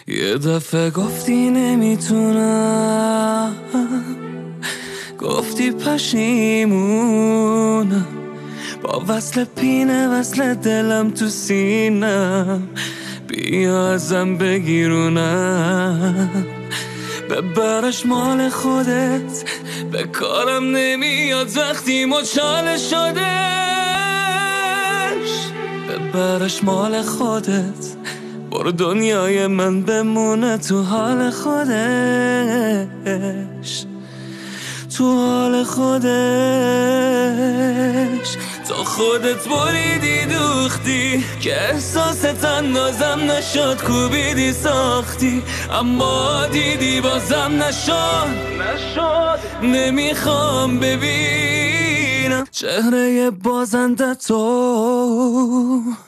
یه دفعه گفتی نمیتونم، گفتی پشیمونم، با وصل پینه وصل دلم تو سینم، بیا ازم بگیرونم، ببرش مال خودت، به کارم نمیاد وقتی مچاله شدش، ببرش مال خودت، برو دنیای من بمونه تو حال خودش، تو حال خودش. تا خودت بریدی دوختی که احساست اندازم نشد، کوبیدی ساختی اما دیدی بازم نشد. نمیخوام ببینم چهره بازنده تو